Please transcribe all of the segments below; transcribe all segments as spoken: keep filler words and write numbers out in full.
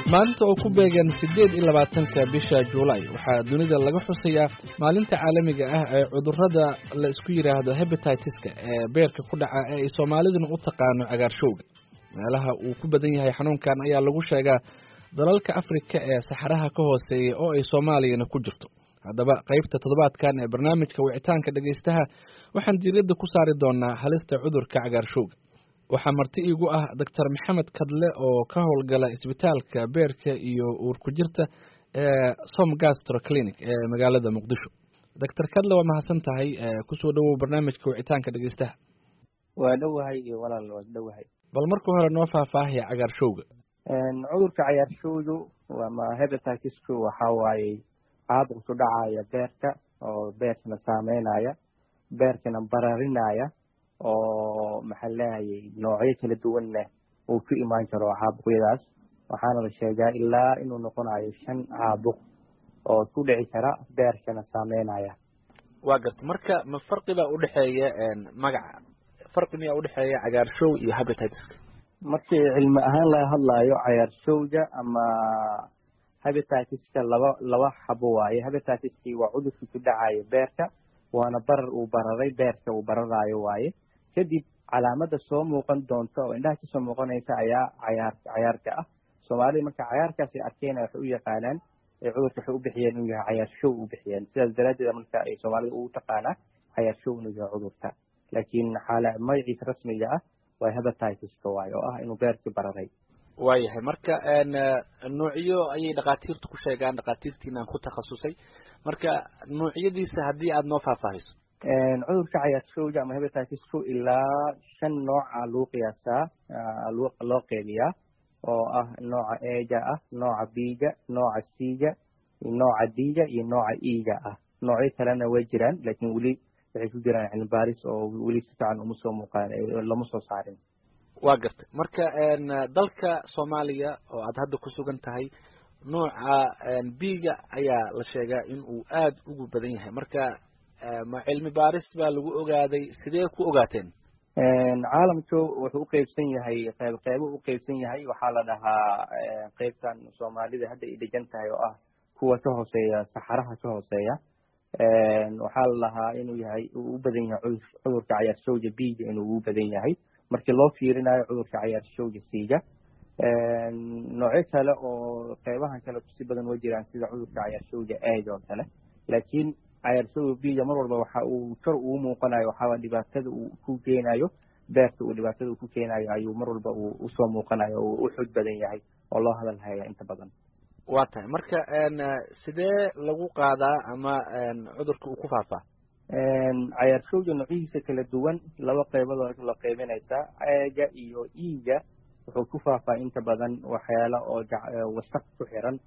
maanta oo ku beegan siddeed iyo labaatanka bisha Juulaay waxaa dunida laga xusayaa maalinta caalamiga ah ee cudurrada la isku yiraahdo hepatitis-ka ee beerka ku dhaca ee ay Soomaaliduna u taqaano cagaarshowga. meelaha uu ku badan yahay xanuunkan ayaa lagu sheegaa dalalka Afrika ee saxaraha ka hooseeya oo ay Soomaaliyana ku jirto. haddaba qaybta toddobaadkan ee barnaamijka wicitaanka dhageystaha waxaan diiradda ku saari doonaa halista cudurka cagaarshowga. waxaa marti iigu ah doctor Maxamed Kadle oo ka howlgala isbitaalka beerka iyo uur ku jirta ee Som Gastro Clinic ee magaalada Muqdisho. doctor Kadle waa mahadsan tahay ku soo dhawow barnaamijka wicitaanka dhageystaha. waa dhawahay iyo walaal waa dhawahay. bal marka hore noo faahfaahiya cagaarshowga. een cudurka cagaarshowgu waa ma hepatitis-ku waxa waaye caabuq ku dhacaya beerka oo beerkana saameynaya beerkana bararinaya oo maxaa leeyahay noocyo kala duwan leh uu ku imaan karo caabuqyadaas waxaana la sheegaa ilaa inuu noqonayo shan caabuq oo ku dhici kara beerkana saameynaya. waa garta marka ma farqi baa u dhaxeeya een magaca farqi miyaa u dhaxeeya cagaarshow iyo hepatitis-ka? markii cilmi ahaan laga hadlayo cagaarshowga ama hepatitis-ka laba laba xabo waaye. hepatitis-ki waa cudurka ku dhacaya beerka waana barar uu bararay beerka uu bararayo waaye. kadib calaamada soo muuqan doonta oo indhaha kasoo muuqanaysa ayaa cayaar cayaarka ah. Soomaalida marka cayaarkaasi arkeen waxay u yaqaanaan ee cudurka waxay u bixiyeen inuu yahay cagaarshow u bixiyeen. sidaas daraadeed marka ay Soomaalida ugu taqaanaa cagaarshow inuu yahay cudurka. laakiin xaalad magaciisa rasmiga ah waa hepatitis-ka waaye oo ah inuu beerka bararay. waayahay marka een noocyo ayay dhaqaatiirtu ku sheegaan dhaqaatiirtiina ku takhasusay marka noocyadiisa haddii aad noo faahfaahiso. een cudurka cagaarshowga ama hepatitis-ku ilaa shan nooc ah loo qiyaasaa loo qeybiyaa oo ah nooca A-ga ah, nooca B-ga, nooca C-ga, nooca D-ga iyo nooca E-ga ah. noocyo kalena way jiraan laakiin weli waxay ku jiraan cilmi baaris oo weli si fiican uma soo muuqaan lama soo saarin. waa gartay marka een dalka Soomaaliya oo aad hadda ku sugan tahay nooca B-ga ayaa la sheegaa in uu aad ugu badan yahay marka ma cilmi baaris baa lagu ogaaday sidee ku ogaateen? een caalamku wuxuu u qaybsan yahay qayb qaybo u qaybsan yahay waxaa la dhahaa qaybtan Soomaalida hadda ay degan tahay oo ah kuwa ka hooseeya saxaraha ka hooseeya. een waxaa la dhahaa inuu yahay uu u badan yahay cudurka cagaarshowga B-ga inuu u badan yahay markii loo fiirinayo cudurka cagaarshowga C-ga. een noocyo kale oo qaybahan kale ku si badan way jiraan sida cudurka cagaarshowga A-ga oo kale laakiin cagaarshowga B-ga mar walba waxa uu kor ugu muuqanayo waxaa dhibaatada uu ku keenayo beerka uu dhibaatada ku keenayo ayuu mar walba uu u soo muuqanayo oo u xoog badan yahay oo loo hadal haya inta badan. waa tahay marka een sidee lagu qaadaa ama een cudurka uu ku faafaa? een cagaarshowga noocyadiisa kala duwan laba qaybood oo la qaybinaysa A-ga iyo E-ga wuxuu ku faafaa inta badan waxyaalo oo wasaq ku xiran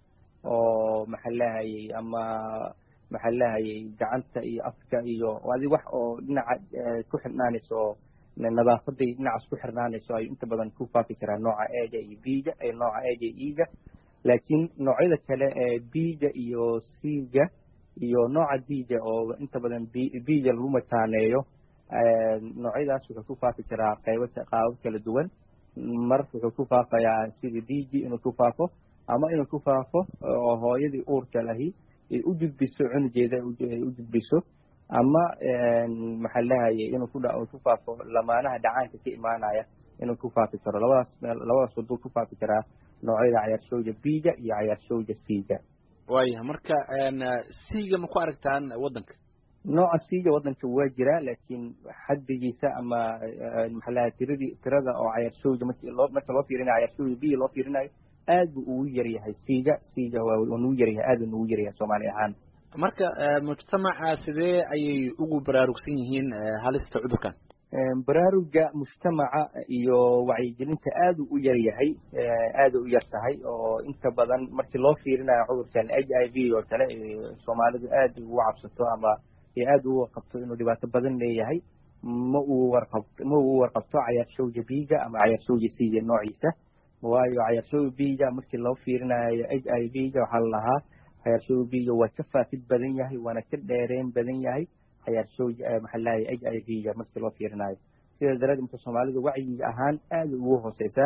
oo maxaa lahayay ama maxaa lahayay gacanta iyo afka iyo adi wax oo dhinaca ku xirnaanayso nadaafada dhinacaas ku xirnaanayso ay inta badan ku faafi karaan nooca A-ga iyo B-ga ee nooca A-ga iyo E-ga. laakiin noocyada kale ee B-ga iyo C-ga iyo nooca D-ga oo inta badan B-ga lagu mataaneeyo noocyadaas wuxuu ku faafi karaa qaybo qaabab kala duwan. mar wuxuu ku faafayaa sida D-ga inuu ku faafo ama inuu ku faafo oo hooyadii uurka lahi ay u gudbiso cunugeeda ay u gudbiso ama maxaa lahayay inuu ku dhaco ku faafo lamaanaha dhacaanka ka imaanaya inuu ku faafi karo. labadaas labadaas waddo ku faafi karaa noocyada cagaarshowga B-ga iyo cagaarshowga C-ga. waayahay marka een C-ga ma ku aragtaan waddanka? nooca C-ga waddanka waa jira laakiin xaddigiisa ama maxaa lahayaa tiradii tirada oo cagaarshowga markii loo marka loo fiirinayo cagaarshowga B loo fiirinayo aad buu ugu yar yahay C-ga C-ga waa uu yar yahay aad uu ugu yar yahay Soomaali ahaan. marka mujtamaca sidee ayay ugu baraarugsan yihiin halista cudurkan? baraaruga mujtamaca iyo wacyigelinta aad u yar yahay aad u yar tahay oo inta badan markii loo fiirinayo cudurkan H I V oo kale Soomaalidu aad ugu cabsato ama aad ugu qabto inuu dhibaato badan leeyahay ma uu warqabto ma uu warqabto cagaarshowga B-ga ama cagaarshowga C-ga noociisa. waayo cagaarshowga B-ga markii loo fiirinayo H I V-ga waxaa la lahaa cagaarshowga B-ga waa ka faafid badan yahay waana ka dheereen badan yahay cagaarshowga maxaa lahayay H I V-ga markii loo fiirinayo. sidaas daraadeed marka Soomaalidu wacyiga ahaan aad ugu hooseysaa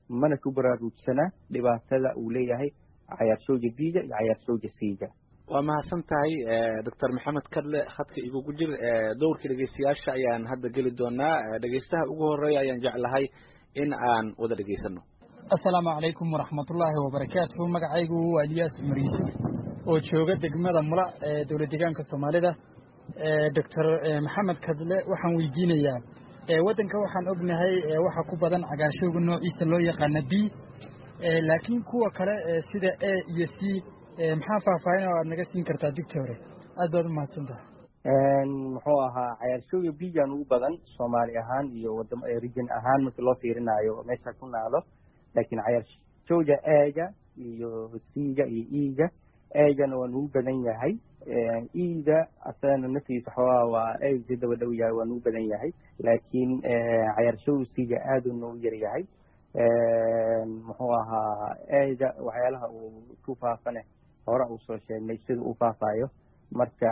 mana ku baraarugsana dhibaatada uu leeyahay cagaarshowga biiga iyo cagaarshowga siiga. waa mahadsan tahay doctor maxamed kadle khadka igugu jir dowrkii dhegeystayaasha ayaan hadda geli doonaa. dhegeystaha ugu horeeya ayaan jeclahay in aan wada dhegeysano. assalaamu calaykum waraxmatullaahi wabarakaatuhu. magacaygu waa Ilyas Umar Yuusuf oo jooga degmada Mula ee dowlad deegaanka Soomaalida. doctor maxamed kadle waxaan weydiinayaa waddanka waxaan ognahay waxa ku badan cagaarshowga noociisa loo yaqaana B laakiin kuwa kale sida A iyo C maxaa faahfaahin oo aad naga siin kartaa doctor? aad baad u mahadsantahay. muxuu ahaa cagaarshowga biigan ugu badan Soomaali ahaan iyo wadamo region ahaan marka loo fiirinayo meesha ku naalo, laakiin cagaarshowga A-ga iyo C-ga iyo E-ga A-gana waa ugu badan yahay. E-ga asana naftiisa xoogaa waa A-ga daba dhow yahay waa ugu badan yahay, laakiin cagaarshowga C-ga aad uu noogu yar yahay. muxuu ahaa A-ga waxyaalaha uu ku faafane hore uu soo sheegnay sida uu faafayo. marka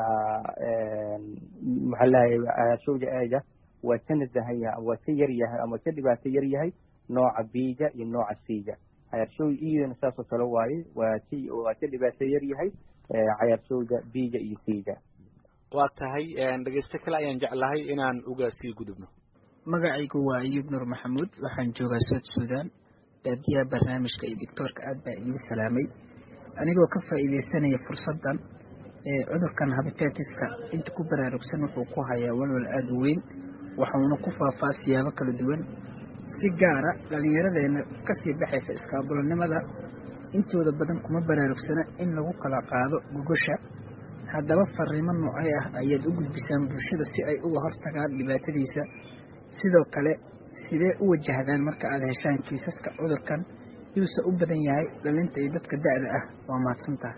maxaa lahaye cagaarshowga A-ga waa ka nasahan yahay waa ka yar yahay ama ka dhibaato yar yahay nooca B-ga iyo nooca C-ga. cagaarshowga E-gana saas oo kale waaye waa ka waa ka dhibaato yar yahay cagaarshowga B-ga iyo C-ga. waa tahay dhegeyste kale ayaan jeclahay inaan uga sii gudubno. magacaygu waa Ayub Nur Maxamuud, waxaan joogaa South Sudan. daadiyaha barnaamijka iyo doctorka aad baa iigu salaamay. anigoo ka faa'iideysanaya fursaddan cudurkan hepatitis-ka inta ku baraarugsan wuxuu ku hayaa walwal aad u weyn, waxaana ku faafaa siyaabo kala duwan. si gaara dhallinyaradeena kasii baxaysa iskaabulanimada intooda badan kuma baraarugsana in lagu kala qaado gogosha. haddaba fariimo noocay ah ayaad u gudbisaan bulshada si ay uga hortagaan dhibaatadiisa? sidoo kale sidee u wajahdaan marka aad heshaan kiisaska cudurkan yuusa u badan yahay dhalinta iyo dadka da'da ah? waa mahadsantahay.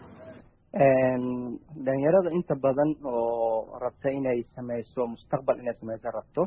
dhalinyarada inta badan oo rabta inay sameyso mustaqbal inay sameyso rabto,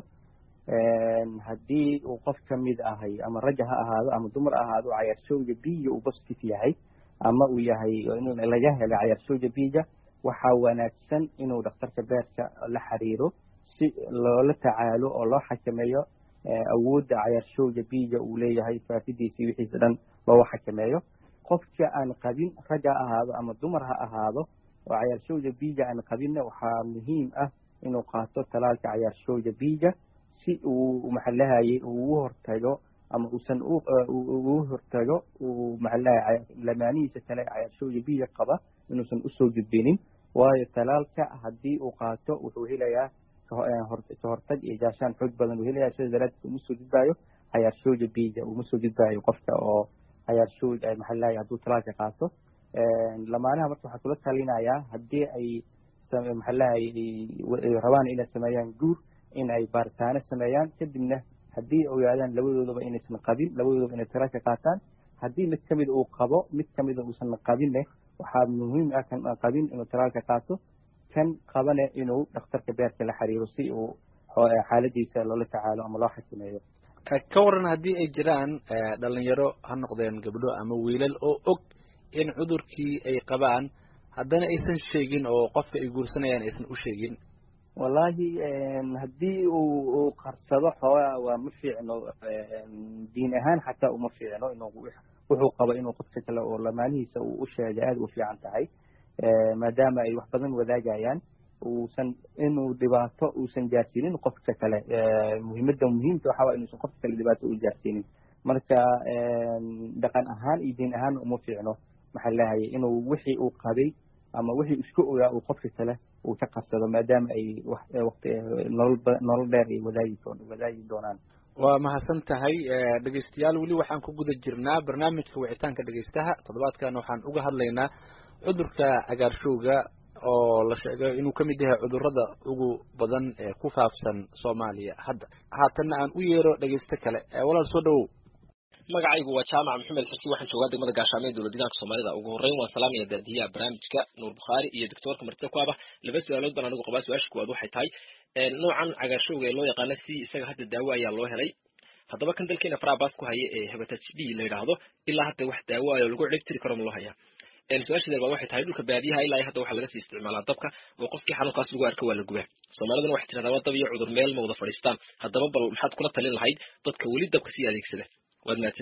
haddii uu qof ka mid ahay ama raja ha ahaado ama dumar ahaado cagaarshowga biiga uu positive yahay ama uu yahay in laga helo cagaarshowga biiga, waxaa wanaagsan inuu dhakhtarka beerka la xiriiro si loola tacaalo oo loo xakameeyo awoodda cagaarshowga biiga uu leeyahay faafidiisa iyo wixiisa dhan loo xakameeyo. qofka aan qabin rag ha ahaado ama dumar ha ahaado oo cagaarshowga biiga aan qabinna waxaa muhiim ah inuu qaato talaalka cagaarshowga biiga si uu maxallahaye ugu hortago ama uusan ugu hortago uu maxallahaye lamaanihiisa kale cagaarshowga biiga qaba inuusan usoo gudbinin. waayo talaalka haddii uu qaato wuxuu helayaa ka hortag iyo gaashaan xoog badan uu helayaa, sida daraaddeed uma soo gudbaayo cagaarshowga biiga uma soo gudbaayo qofka oo cagaarshowga maxallahaye hadduu talaalka qaato. lamaanaha marka waxaa kula talinayaa haddii ay maxallahaye rabaan inay sameeyaan guur in ay baaritaano sameeyaan, kadibna haddii ogaadaan labadoodaba inaysan qabin labadoodaba inay talaalka qaataan. haddii mid kamid uu qabo mid kamida uusan qabinne waxaa muhiim ah kan qabin inuu talaalka qaato, kan qabane inuu dhakhtarka beerka la xiriiro si uu xaaladiisa loola tacaalo ama loo xakameeyo. ka waran haddii ay jiraan dhalinyaro ha noqdeen gabdho ama wiilal oo og in cudurkii ay qabaan haddana aysan sheegin oo qofka ay guursanayaan aysan u sheegin? wallaahi haddii uu qarsado xoogaa waa ma fiicno, diin ahaan xataa uma fiicno inuu wuxuu qabo inuu qofka kale oo lamaanihiisa uu u sheegay aad u fiican tahay, maadaama ay wax badan wadaagayaan uusan inuu dhibaato uusan gaarsiinin qofka kale. muhiimadda muhiimka waxaa waa inuusan qofka kale dhibaato u gaarsiinin. marka dhaqan ahaan iyo diin ahaan uma fiicno maxaa lahaye inuu wixii uu qabay ama wixii isku ogaa uu qofka kale uu ka qabsado, maadaama ay waqti nolol nolol dheer ay wadaagi wadaagi doonaan. waa mahadsan tahay. dhegeystayaal weli waxaan ku guda jirnaa barnaamijka wicitaanka dhegeystaha. toddobaadkan waxaan uga hadlaynaa cudurka cagaarshowga oo la sheegay inuu ka mid yahay cudurrada ugu badan ee ku faafsan Soomaaliya hadda. haatanna aan u yeero dhegeyste kale. walaal soo dhawow. magacaygu waa jaamac maxamed xirsi, waxaan joogaa degmada gaashaamo ee dowlad deegaanka Soomaalida. ugu horreyn waan salaamaya daadiyaha barnaamijka Nuur Bukhaari iyo doctorka martida ku aba. laba su'aalood baan anigu qabaa. su-aasha koowaad waxay tahay noocan cagaarshowga ee loo yaqaano si isaga hadda daawo ayaa loo helay. haddaba kan dalkeena farabaas ku haya ee hepatitis B la yidhaahdo ilaa hadda wax daawo ah oo lagu ciribtiri karo ma loo hayaa? su-aasha dalba waxay tahay dhulka baadiyaha ilaa hadda waxaa laga sii isticmaalaa dabka oo qofkii xanuunkaas lagu arko waa la gubaa. Soomaaliduna waxay tiraahdaa dab iyo cudur meel ma wada fadhiistaan. haddaba bal maxaad kula talin lahayd dadka weli dabka sii adeegsada? waad mahadsantihin.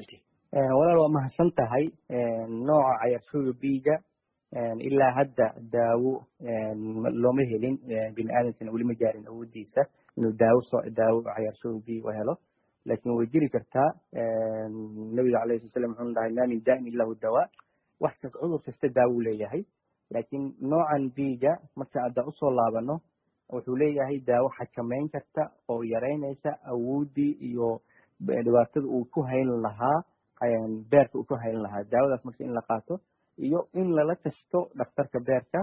walaal waa mahadsan tahay. nooca cayaarshowga biiga ilaa hadda daawo looma helin, bini aadamkana weli ma gaarin awoodiisa inuu daawo soo daawo cayaarshowga biiga u helo, laakiin way jiri kartaa. nabiga calayhi wasalam wuxuu dhahay maa min daa'in lahu dawaa, wax kasta cudur kasta daawo leeyahay. laakiin noocan biiga marka hadda usoo laabano wuxuu leeyahay daawo xakameyn karta oo yareynaysa awoodii iyo dhibaatada uu ku hayn lahaa beerka uu ku hayn lahaa. daawadaas marka in la qaato iyo in lala tashto dhakhtarka beerka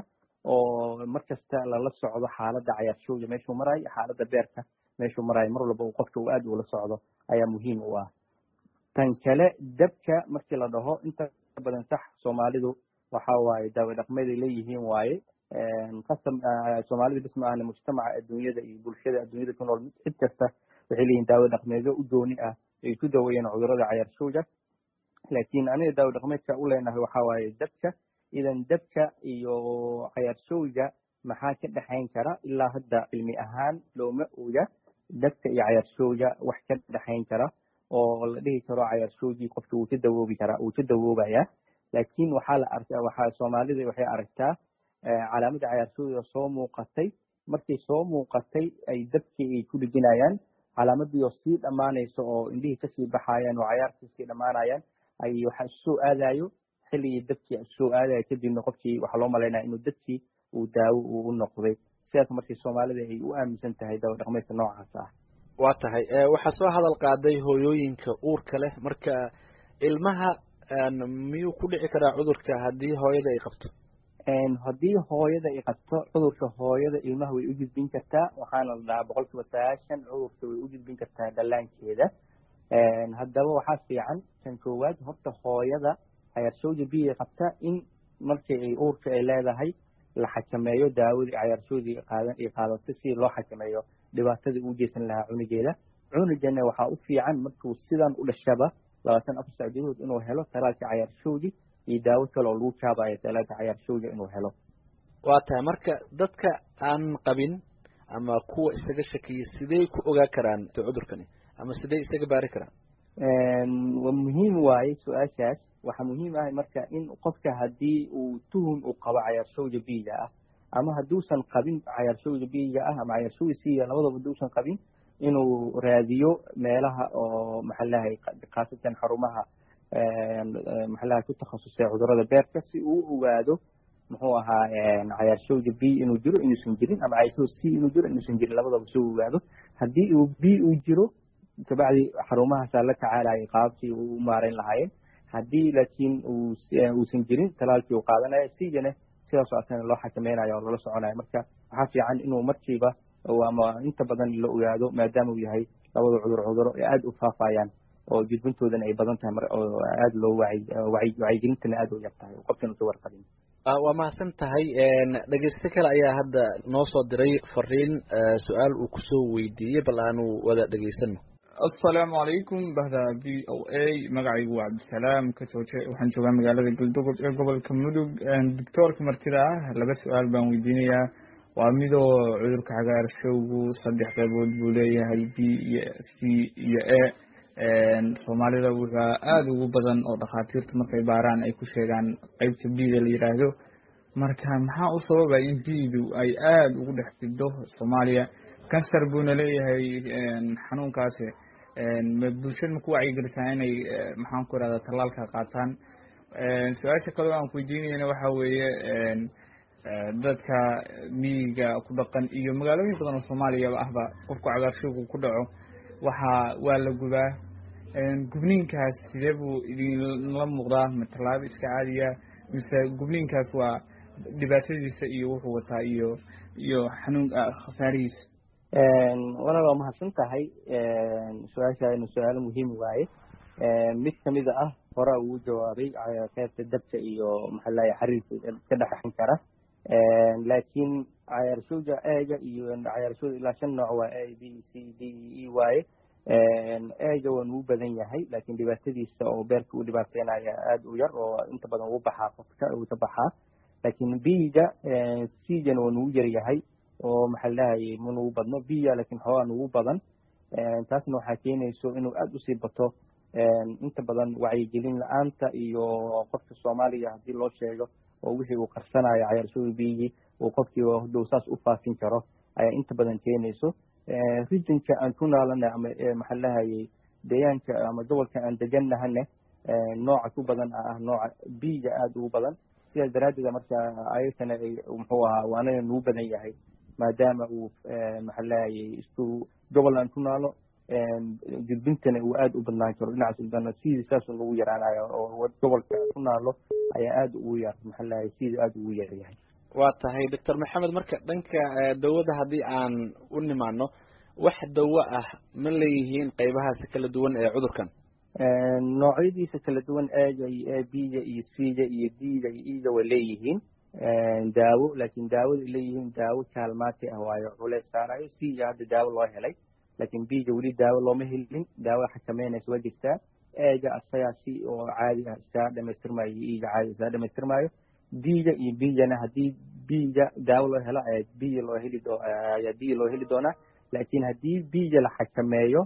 oo markasta lala socdo xaaladda cayaarshowga meeshuu marayo, xaaladda beerka meeshuu marayo, mar walba uu qofka uu aad ula socdo ayaa muhiim u ah. tan kale dabka markii la dhaho inta badan sax soomaalidu waxa waaye daawo dhaqmeed ay leeyihiin waaye. qasam soomaalida bis ma ahna mujtamaca adduunyada iyo bulshada adduunyada ku nool cid kasta waxay leeyihiin daawo dhaqmeedyo u gooni ah ay ku daweeyaan cudurrada cayaarshowga. laakiin aniga daawo dhaqmeedka u leenahay waxa waaye dabka. idan dabka iyo cayaarshowga maxaa ka dhexayn kara? ilaa hadda cilmi ahaan looma oga dabka iyo cayaarshowga wax ka dhexayn kara oo la dhihi karo cayaarshowgii qofka wuu ka dawoobi karaa, wuu ka dawoobaya. laakiin waxaa la arkaa, waxaa soomaalida waxay aragtaa calaamadda cayaarshowga soo muuqatay. markay soo muuqatay ay dabkii ay ku dhejinayaan, calaamadii oo sii dhammaanaysa oo indhihii kasii baxayaan oo cayaarkii sii dhammaanayaan, ay waxaa isu soo aadayo xilligii dabkii isu soo aadayo. kadibna qofkii waxaa loo malaynaya inuu dabkii uu daawo uu u noqday. sidaas markii soomaalida ay u aaminsan tahay daawo dhaqmeedka noocaas ah. waa tahay waxaa soo hadal qaaday hooyooyinka uurka leh. marka ilmaha miyuu ku dhici karaa cudurka haddii hooyada ay qabto? haddii hooyada ay qabto cudurka, hooyada ilmaha way u gudbin kartaa. waxaana la dhahaa boqol kiiba sagaashan cudurka way u gudbin kartaa dhallaankeeda. haddaba waxaa fiican kan koowaad horta hooyada cayaarshowga biiga qabta in markii ay uurka ay leedahay la xakameeyo daawadii cayaarshowgii qaadan ay qaadato si loo xakameeyo dhibaatadii uu geysan lahaa cunugeeda. cunugana waxaa u fiican markuu sidan u dhashaba labaatan afar saac gudahood inuu helo talaalka cayaarshowgii iyo daawo kale oo lagu jaabayo talaalka cayaarshowga inuu helo. waa tahay marka dadka aan qabin ama kuwa isaga shakiyay sidee ku ogaa karaan cudurkani ama sidee isaga baari karaan? waa muhiim waaye su-aashaas. waxaa muhiim ah marka in qofka haddii uu tuhum uu qabo cayaarshowga biiga ah ama hadduusan qabin cayaarshowga biiga ah ama cayaarshowga siiga labadaba hadduusan qabin inuu raadiyo meelaha oo maxalahay khaasatan xarumaha maxalaha ku takhasusay cudurrada beerka si uu u ogaado muxuu ahaa cayaarshowga b inuu jiro inuusan jirin ama cayaarshowga c inuu jiro inuusan jirin, labadaba soo ogaado. haddii uu b uu jiro kabacdi xarumahaasaa la tacaalayay qaabkii uu u maarayn lahaayeen. haddii laakiin uusan jirin talaalkii uu qaadanaya sigana sidaasoo asana loo xakameynaya oo lala soconaya. marka waxaa fiican inuu markiiba ama inta badan la ogaado maadaama uu yahay labada cudur cuduro ee aada u faafayaan oo gudbintoodana ay badan tahay oo aada loo wacyigelintana aada u yar tahay qofkan usa warqabin. waa mahadsan tahay. dhegeyste kale ayaa hadda noo soo diray fariin su-aal uu kusoo weydiiyey, bal aanu wada dhegeysano. asalaamu calaykum bahda v o a, magacaygu waa cabdisalaam katooje, waxaan joogaa magaalada galdogob ee gobolka mudug. doctoorka martida ah laba su-aal baan weydiinayaa. waa midoo cudurka cagaarshowgu saddex qaybood buu leeyahay, b iyo c iyo a. soomaalida wuxaa aada ugu badan oo dhakhaatiirtu markay baaraan ay ku sheegaan qeybta b-da la yidhaahdo. marka maxaa u sababa in b-du ay aada ugu dhex fido soomaaliya? kansar buuna leeyahay xanuunkaasi. bulshada ma ku wacyigelisaa inay maxaan ku irahdaa tallaalka qaataan? su-aasha kaleo aan ku weydiinayana waxa weeye dadka miyiga ku dhaqan iyo magaalooyin badan oo soomaaliyaba ahba qofku cagaarshowgu ku dhaco waxaa waa la gubaa. gubniinkaas sidee buu idinla muuqdaa? ma tallaabo iska caadiya mise gubniinkaas waa dhibaatadiisa iyo wuxuu wataa iyo iyo xanuun khasaarihiisa? walaal waa mahadsan tahay. su-aashaanu su-aalo muhiim waaye. mid kamida ah horaa ugu jawaabay qaybta dabka iyo maxalaya xariirka ka dhexan kara. laakiin cayaarshowga eega iyo cayaarshowga ilaa shan nooc waa a b c d e waaye. eega waa nugu badan yahay laakiin dhibaatadiisa oo beerka u dhibaateynaya aada u yar oo inta badan ugu baxaa qofka uu ka baxaa. laakiin b-ga c-gana waa nugu yar yahay oo maxaa ladhahayay ma nugu badno. b-ga laakiin xoogaa nugu badan. taasna waxaa keenayso inuu aada usii bato inta badan wacyigelin la-aanta iyo qofka soomaaliya haddii loo sheego oo wixii uu qarsanayo cayaarshow biyigii uu qofkii hadow saas u faafin karo ayaa inta badan keenayso regionka aan ku naalana ama maxaa lahayay deegaanka ama gobolka aan deganahane nooca ku badan ah nooca biyiga aada ugu badan sidaas daraaddeed marka ayagana muxuu ahaa waana nugu badan yahay maadaama uu maxaa lahayay isku gobol aan ku naalo gudbintana uu aada u badnaan karo dhinacaas udana sidii saas lagu yaraanayo oo gobolka ku naalo ayaa aada ugu yar maxaa lahayay sidii aada ugu yar yahay waa tahay doctor maxamed marka dhanka dawada haddii aan u nimaano wax dawo ah ma leeyihiin qaybahaasi kala duwan ee cudurkan noocyadiisa kala duwan eega iyo a b-ga iyo c-ga iyo d-ga iyo e-ga way leeyihiin daawo laakiin daawada leeyihiin daawo kaalmaati ah waayo culeys saarayo c-ga hadda daawo loo helay laakiin b-ga weli daawo looma helin daawada xakameynaysa waa jirtaa eega asagaa si oo caadi ah iskaga dhamaystirmaayo iyo e-ga caadi iskaga dhamaystirmaayo d-ga iyo b-gana haddii b-ga daawo loo helo ayaa b loo heli doo ayaa d loo heli doonaa laakiin haddii b-ga la xakameeyo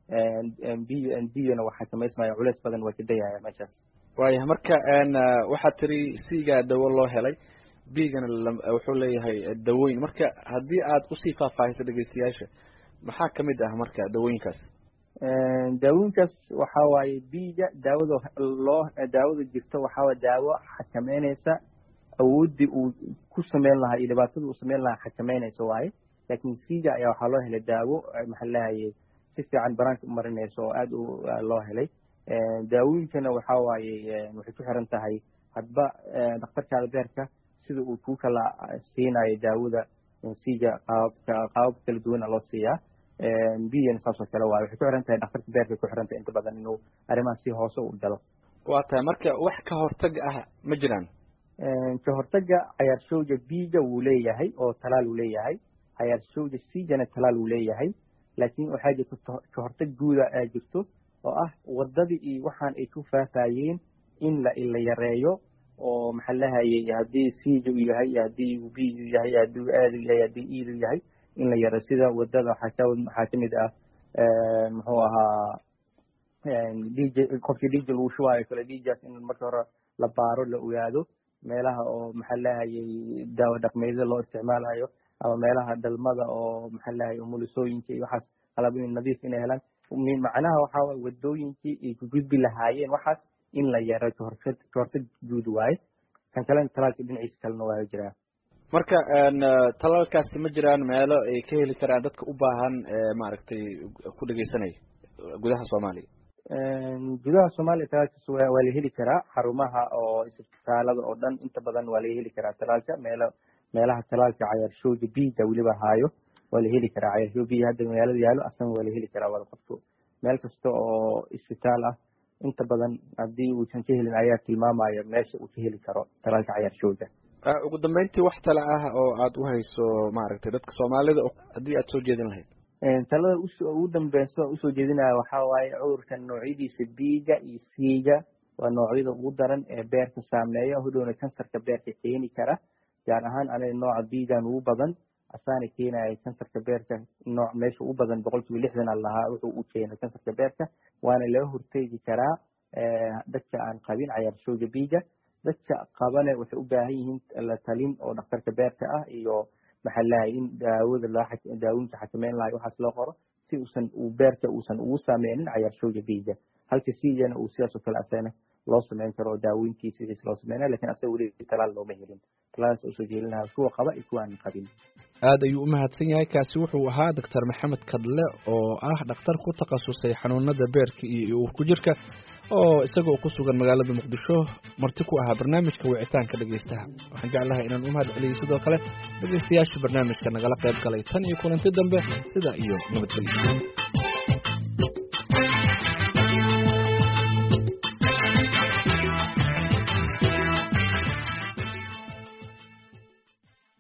b-gana waa xakameysmaayo culeys badan waa ka dayaya meeshaas waaya marka waxaad tiri c-ga dawo loo helay b-gana wuxuu leeyahay dawooyin marka haddii aad usii faahfaahiso dhegeystayaasha maxaa kamid ah marka dawooyinkaas daawooyinkaas waxa waaye b-ga daawada loo daawada jirto waxaa waye daawo xakameynaysa awooddii uu ku sameyn lahaa iyo dhibaatada uu sameyn lahaa xakameynaysa waaye laakiin c-ga ayaa waxaa loo helay daawo maxaa lahayay si fiican banaanka u marinaysa oo aada u loo helay daawooyinkana waxaa waaye waxay ku xiran tahay hadba dhakhtarkaada beerka sida uu ku kala siinayo daawada c-ga qaababka qaababka kala duwana loo siiyaa b-gana saas oo kale waaye waxay ku xiran tahay dhakhtarka beerka ku xiran tahay inta badan inuu arrimaha si hoose u galo waa tahay marka wax ka hortag ah ma jiraan ka hortaga cayaarshowga b-ga wuu leeyahay oo talaal uu leeyahay cayaarshowga c-gana talaal uu leeyahay laakiin waxaa jirto ka hortag guuda aa jirto oo ah wadadii iyo waxaan ay ku faafayeen in la la yareeyo oo maxaa lahayay haddii c-ga u yahay haddii uu b-gu yahay haddii uu aadu yahay haddii e-du yahay in la yareeyo sida wadada waxaa ka waxaa kamid ah muxuu ahaa dj qofkii dj lagu shubaayo kale djaas in marka hore la baaro la ogaado meelaha oo maxaa lahayay daawo dhaqmeedyada loo isticmaalayo ama meelaha dhalmada oo maxaa lahayay umulisooyinka iyo waxaas qalabooyin nadiif inay helaan macnaha waxaa waye wadooyinkii ay ku gudbi lahaayeen waxaas in la yaro kahortag kahortag guud waaye kan kalena talaalka dhinaciisa kalena waa jiraa marka talaalkaasi ma jiraan meelo ay ka heli karaan dadka u baahan maaragtay ku dhegeysanaya gudaha soomaaliya gudaha soomaaliya talaalkaas waa la heli karaa xarumaha oo isbitaalada oo dhan inta badan waa laga heli karaa talaalka meelo meelaha talaalka cayaarshowga b-ga weliba haayo waa la heli karaa cayaarshowga b hadda magaalada yaalo asna waa la heli karaa wada qofku meel kasta oo isbitaal ah inta badan haddii uusan ka helin ayaa tilmaamaya meesha uu ka heli karo talaalka cayaarshowga ugu dambeyntii wax tala ah oo aad u hayso maaragtay dadka soomaalida haddii aad soo jeedin lahayd talada ugu dambeysa usoo jeedinaya waxaa waaye cudurkan noocyadiisa b-ga iyo c-ga waa noocyada ugu daran ee beerka saameeya hodhowna kansarka beerka keeni kara gaar ahaan aniga nooca b-gan ugu badan asaana keenaya kansarka beerka nooc meesha u badan boqol kiiba lixdan aan lahaa wuxuu u keena kansarka beerka waana laga horteegi karaa dadka aan qabin cayaarshowga b-ga dadka qabane waxay u baahan yihiin la talin oo dhakhtarka beerka ah iyo maxaa lahay in daawada loo daawooyinka xakameyn lahay waxaas loo qoro si uusan uu beerka uusan ugu saameynin cayaarshowga b-ga halka c-gana uu sidaas oo kale asana loo sameyn karo oo daawooyinkiisa wixiis loo sameynaya lakin asaga weli talaal looma helin talaalaas usoo jeelin lahaa kuwa qaba iyo kuwa aan qabin aad ayuu u mahadsan yahay kaasi wuxuu ahaa doctor maxamed kadle oo ah dhakhtar ku takhasusay xanuunada beerka iyo uurku jirka oo isagoo ku sugan magaalada muqdisho marti ku ahaa barnaamijka wicitaanka dhegeystaha waxaan jeclahay inaan u mahad celiyo sidoo kale dhegeystayaasha barnaamijka nagala qayb galay tan iyo kulanti dambe sida iyo nabadgelyo